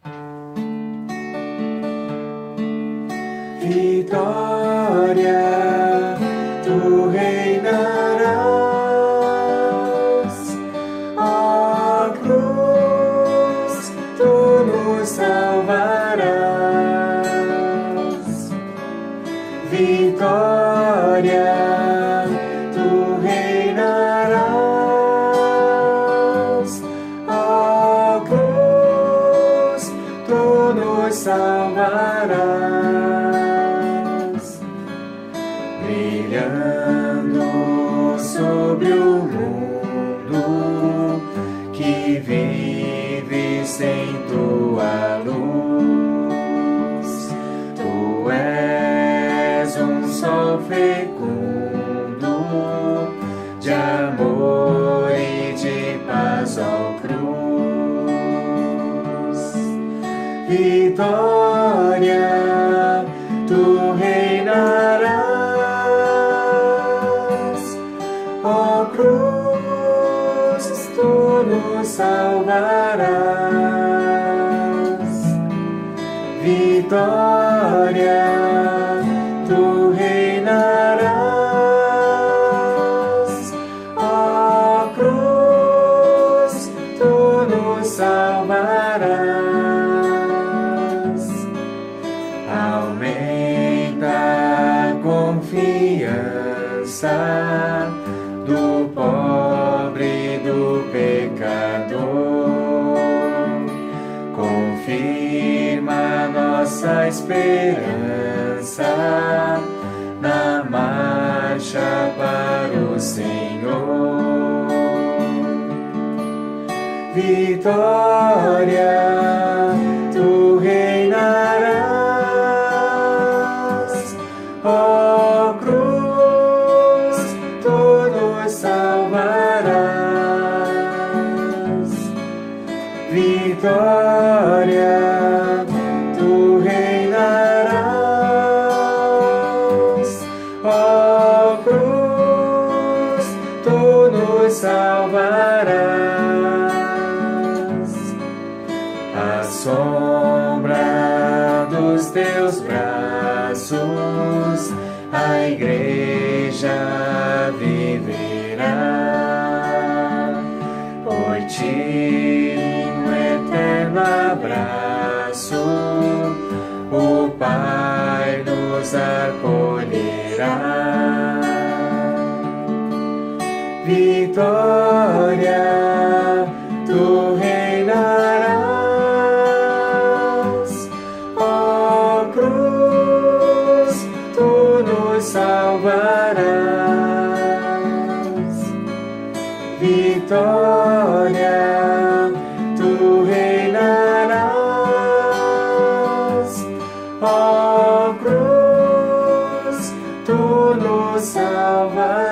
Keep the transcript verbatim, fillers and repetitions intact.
Vitória, tu reinarás, ó cruz, tu nos salvarás. Vitória, tu reinarás, ó cruz, tu nos salvarás. Brilhando sobre o mundo que vive sem tua luz. Tu és um sol fecundo de amor e de paz, ó cruz. Vitória, tu reinarás, ó cruz, tu nos salvarás. Vitória, tu reinarás, ó cruz, tu nos salvarás. Aumenta a confiança do pobre e do pecador. Confirma nossa esperança na marcha para o Senhor. Vitória, tu reinarás, ó cruz, tu nos salvarás. Vitória, tu reinarás, ó cruz, tu nos salvarás. À sombra dos teus braços, a igreja viverá. Por ti, um eterno abraço, o Pai nos acolherá. Vitória, tu reinarás, ó cruz, tu nos salvarás. Vitória, tu reinarás, ó cruz, tu nos salvarás.